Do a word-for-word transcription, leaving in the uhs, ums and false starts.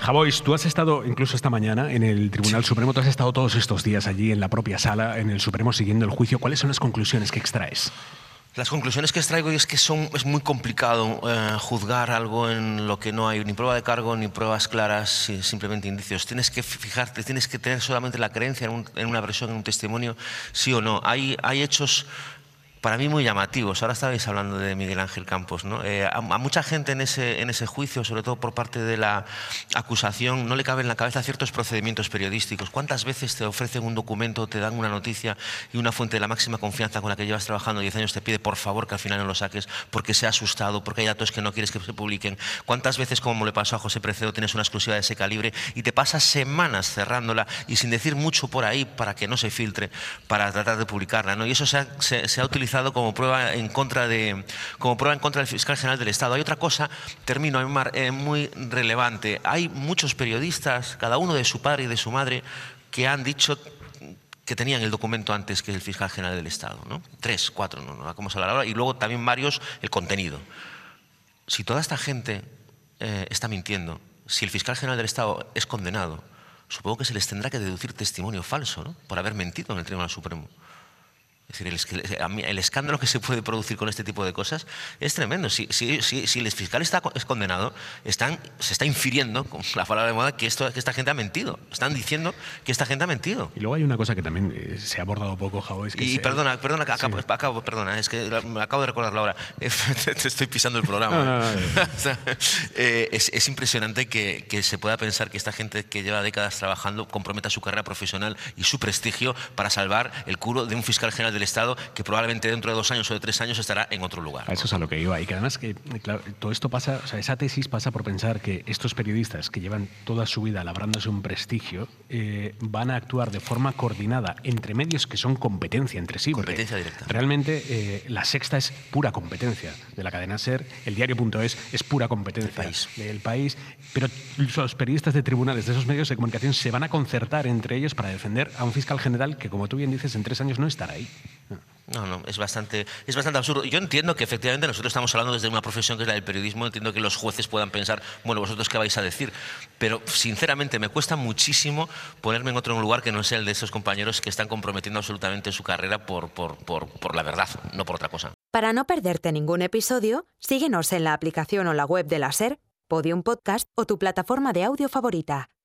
Javois, tú has estado incluso esta mañana en el Tribunal sí. Supremo, tú has estado todos estos días allí en la propia sala, en el Supremo, siguiendo el juicio. ¿Cuáles son las conclusiones que extraes? Las conclusiones que extraigo es que son, es muy complicado eh, juzgar algo en lo que no hay ni prueba de cargo ni pruebas claras, simplemente indicios. Tienes que fijarte, tienes que tener solamente la creencia en, un, en una versión, en un testimonio, sí o no. Hay, hay hechos para mí muy llamativos. Ahora estabais hablando de Miguel Ángel Campos, ¿no? Eh, a, a mucha gente en ese, en ese juicio, sobre todo por parte de la acusación, no le cabe en la cabeza ciertos procedimientos periodísticos. ¿Cuántas veces te ofrecen un documento, te dan una noticia y una fuente de la máxima confianza con la que llevas trabajando diez años te pide por favor que al final no lo saques porque se ha asustado, porque hay datos que no quieres que se publiquen? ¿Cuántas veces, como le pasó a José Precedo, tienes una exclusiva de ese calibre y te pasas semanas cerrándola y sin decir mucho por ahí para que no se filtre, para tratar de publicarla, ¿no? Y eso se ha, se, se ha utilizado como prueba en contra de como prueba en contra del fiscal general del Estado. Hay otra cosa, termino, Aymar, eh, muy relevante. Hay muchos periodistas, cada uno de su padre y de su madre, que han dicho que tenían el documento antes que el fiscal general del Estado, ¿no? Tres, cuatro, no, no vamos a hablar ahora, y luego también varios el contenido. Si toda esta gente eh, está mintiendo, si el fiscal general del Estado es condenado, supongo que se les tendrá que deducir testimonio falso, ¿no? Por haber mentido en el Tribunal Supremo. Es decir, el, el escándalo que se puede producir con este tipo de cosas es tremendo. Si, si, si, si el fiscal está es condenado, están, se está infiriendo, con la palabra de moda, que, esto, que esta gente ha mentido. Están diciendo que esta gente ha mentido. Y luego hay una cosa que también eh, se ha abordado poco, Javois. Y se... perdona, perdona, acabo, sí. acabo, perdona, es que me acabo de recordarlo ahora. Te estoy pisando el programa. No, no, no, no. O sea, eh, es, es impresionante que, que se pueda pensar que esta gente que lleva décadas trabajando comprometa su carrera profesional y su prestigio para salvar el culo de un fiscal general del Estado que probablemente dentro de dos años o de tres años estará en otro lugar. A eso es a lo que iba. Y que además que, claro, todo esto pasa, o sea, esa tesis pasa por pensar que estos periodistas que llevan toda su vida labrándose un prestigio eh, van a actuar de forma coordinada entre medios que son competencia entre sí. Competencia directa. Realmente eh, La Sexta es pura competencia de la cadena SER, el diario.es es pura competencia el país. del país, pero los periodistas de tribunales de esos medios de comunicación se van a concertar entre ellos para defender a un fiscal general que, como tú bien dices, en tres años no estará ahí. No, no, es bastante, es bastante absurdo. Yo entiendo que efectivamente nosotros estamos hablando desde una profesión que es la del periodismo, entiendo que los jueces puedan pensar, bueno, ¿vosotros qué vais a decir? Pero sinceramente me cuesta muchísimo ponerme en otro lugar que no sea el de esos compañeros que están comprometiendo absolutamente su carrera por, por, por, por la verdad, no por otra cosa. Para no perderte ningún episodio, síguenos en la aplicación o la web de la SER, Podium Podcast o tu plataforma de audio favorita.